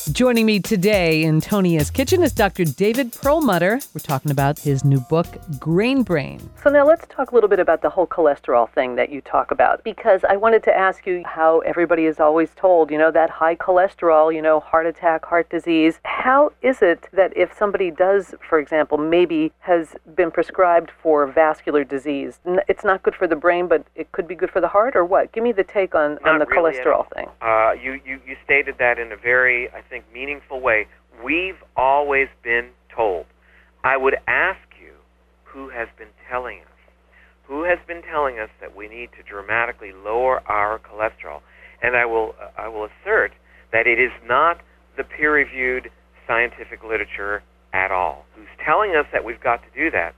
Joining me today in Tonia's kitchen is Dr. David Perlmutter. We're talking about his new book, Grain Brain. So now let's talk a little bit about the whole cholesterol thing that you talk about, because I wanted to ask you how everybody is always told, that high cholesterol, heart attack, heart disease. How is it that if somebody does, for example, maybe has been prescribed for vascular disease, it's not good for the brain, but it could be good for the heart, or what? Give me the take on the really cholesterol thing. You stated that in a very, I think, meaningful way. We've always been told. I would ask you, who has been telling us? Who has been telling us that we need to dramatically lower our cholesterol? And I will assert that it is not the peer-reviewed scientific literature at all. Who's telling us that we've got to do that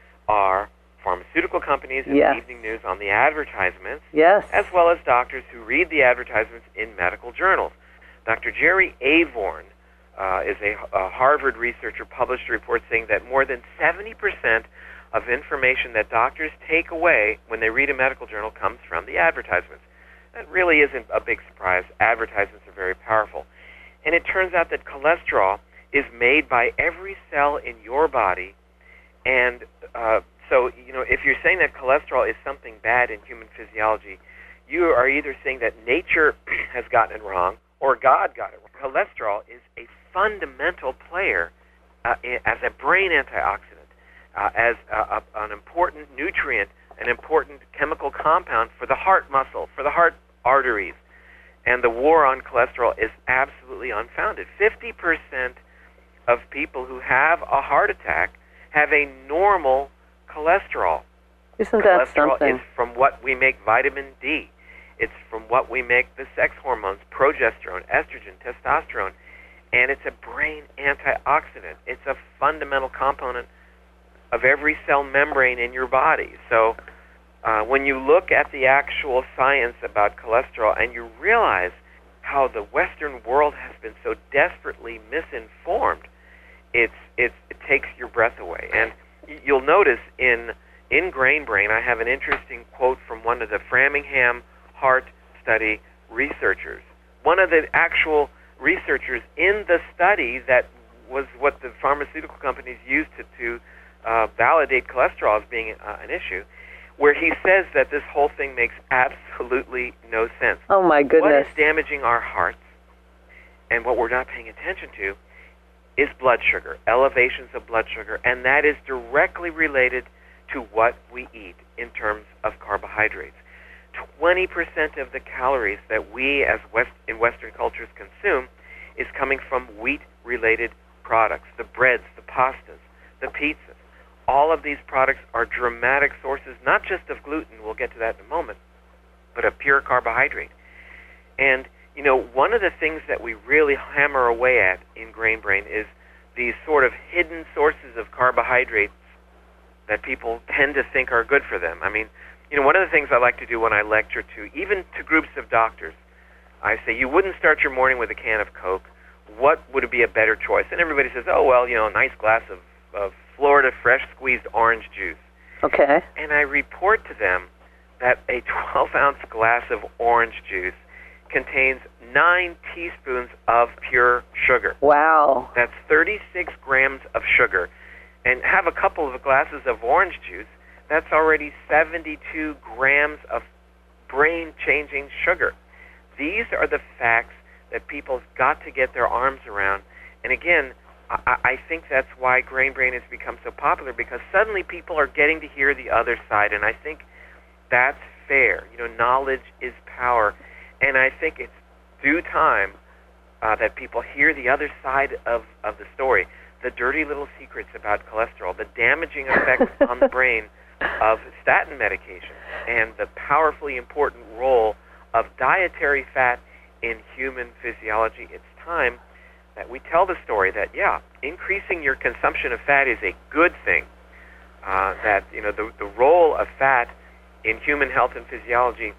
are pharmaceutical companies in the evening news on the advertisements, as well as doctors who read the advertisements in medical journals. Dr. Jerry Avorn is a Harvard researcher, published a report saying that more than 70% of information that doctors take away when they read a medical journal comes from the advertisements. That really isn't a big surprise. Advertisements are very powerful. And it turns out that cholesterol is made by every cell in your body. And so, if you're saying that cholesterol is something bad in human physiology, you are either saying that nature has gotten it wrong or God got it wrong. Cholesterol is a fundamental player as a brain antioxidant, as an important nutrient, an important chemical compound for the heart muscle, for the heart arteries. And the war on cholesterol is absolutely unfounded. 50% of people who have a heart attack have a normal cholesterol. Isn't that something? Cholesterol is from what we make vitamin D. It's from what we make the sex hormones, progesterone, estrogen, testosterone, and it's a brain antioxidant. It's a fundamental component of every cell membrane in your body. So when you look at the actual science about cholesterol and you realize how the Western world has been so desperately misinformed, it takes your breath away. And you'll notice in Grain Brain, I have an interesting quote from one of the Framingham Heart Study researchers. One of the actual researchers in the study that was what the pharmaceutical companies used to validate cholesterol as being an issue, where he says that this whole thing makes absolutely no sense. Oh, my goodness. What is damaging our hearts, and what we're not paying attention to, is blood sugar, elevations of blood sugar, and that is directly related to what we eat in terms of carbohydrates. 20% of the calories that we in Western cultures consume is coming from wheat-related products, the breads, the pastas, the pizzas. All of these products are dramatic sources, not just of gluten, we'll get to that in a moment, but of pure carbohydrate. And, one of the things that we really hammer away at in Grain Brain is these sort of hidden sources of carbohydrates that people tend to think are good for them. I mean, one of the things I like to do when I lecture even to groups of doctors, I say, you wouldn't start your morning with a can of Coke. What would be a better choice? And everybody says, oh, well, a nice glass of Florida fresh squeezed orange juice. Okay. And I report to them that a 12-ounce glass of orange juice contains 9 teaspoons of pure sugar. Wow. That's 36 grams of sugar. And have a couple of glasses of orange juice, that's already 72 grams of brain-changing sugar. These are the facts that people have got to get their arms around. And again, I think that's why Grain Brain has become so popular, because suddenly people are getting to hear the other side, and I think that's fair. Knowledge is power, and I think it's due time that people hear the other side of the story, the dirty little secrets about cholesterol, the damaging effects on the brain of statin medication, and the powerfully important role of dietary fat in human physiology. It's time that we tell the story that, increasing your consumption of fat is a good thing, that, the role of fat in human health and physiology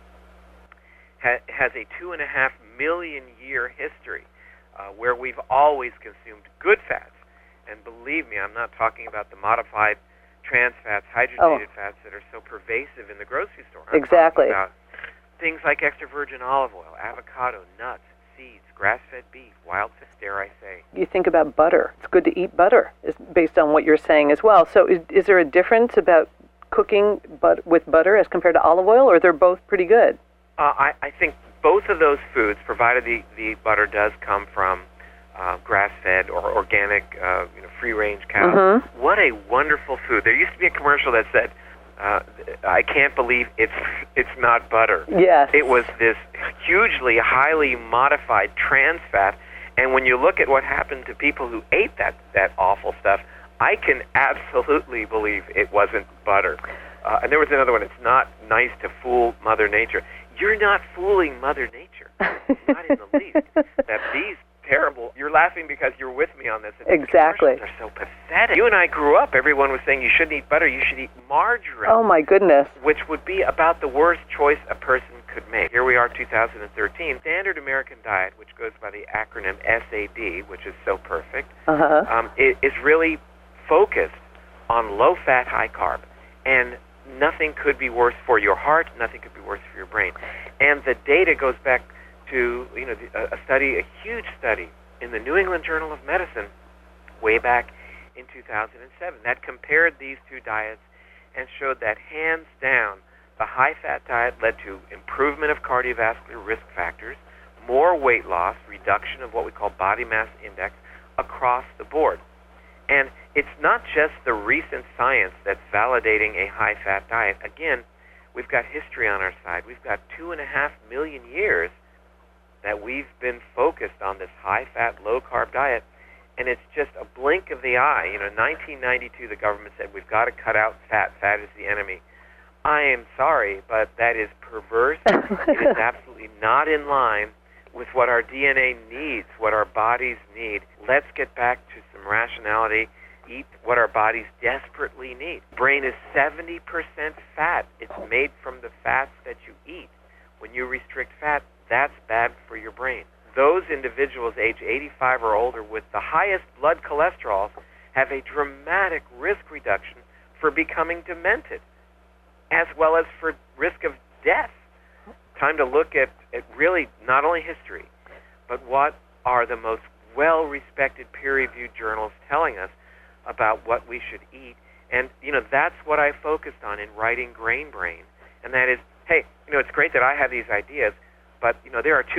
has a 2.5 million year history where we've always consumed good fats. And believe me, I'm not talking about the modified trans fats, hydrogenated fats that are so pervasive in the grocery store. I'm exactly. talking about things like extra virgin olive oil, avocado, nuts, seeds, grass-fed beef, wild fish, dare I say. You think about butter. It's good to eat butter, based on what you're saying as well. So is there a difference about cooking with butter as compared to olive oil, or they're both pretty good? I think both of those foods, provided the butter does come from grass-fed or organic, free-range cows. Mm-hmm. What a wonderful food. There used to be a commercial that said, I can't believe it's not butter. Yes. It was this hugely, highly modified trans fat, and when you look at what happened to people who ate that awful stuff, I can absolutely believe it wasn't butter. And there was another one, it's not nice to fool Mother Nature. You're not fooling Mother Nature. Not in the least. That these terrible, you're laughing because you're with me on this. Exactly. They're so pathetic. You and I grew up, everyone was saying you shouldn't eat butter, you should eat margarine. Oh my goodness. Which would be about the worst choice a person could make. Here we are, 2013. Standard American Diet, which goes by the acronym SAD, which is so perfect, is really focused on low-fat, high-carb. And nothing could be worse for your heart, nothing could be worse for your brain. And the data goes back to a huge study in the New England Journal of Medicine way back in 2007 that compared these two diets and showed that hands down the high-fat diet led to improvement of cardiovascular risk factors, more weight loss, reduction of what we call body mass index across the board. And it's not just the recent science that's validating a high-fat diet. Again, we've got history on our side. We've got 2.5 million years that we've been focused on this high-fat, low-carb diet, and it's just a blink of the eye. In 1992, the government said, we've got to cut out fat. Fat is the enemy. I am sorry, but that is perverse. It is absolutely not in line with what our DNA needs, what our bodies need. Let's get back to some rationality, eat what our bodies desperately need. Brain is 70% fat. It's made from the fats that you eat. When you restrict fat, that's bad for your brain. Those individuals age 85 or older with the highest blood cholesterol have a dramatic risk reduction for becoming demented, as well as for risk of death. Time to look at really not only history, but what are the most well-respected peer-reviewed journals telling us about what we should eat. And, that's what I focused on in writing Grain Brain. And that is, hey, it's great that I have these ideas, but, there are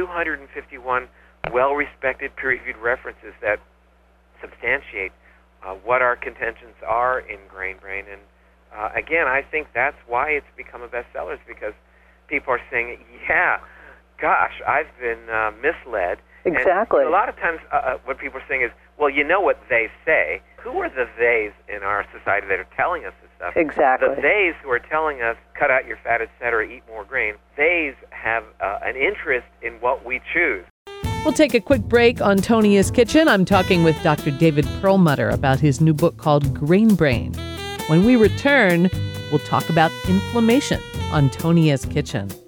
251 well-respected peer-reviewed references that substantiate what our contentions are in Grain Brain. And, again, I think that's why it's become a bestseller, is because people are saying, yeah, gosh, I've been misled. Exactly. And a lot of times what people are saying is, well, you know what they say. Who are the theys in our society that are telling us this stuff? Exactly. The theys who are telling us, cut out your fat, etc., eat more grain, theys have an interest in what we choose. We'll take a quick break on Tonia's Kitchen. I'm talking with Dr. David Perlmutter about his new book called Grain Brain. When we return, we'll talk about inflammation on Tonia's Kitchen.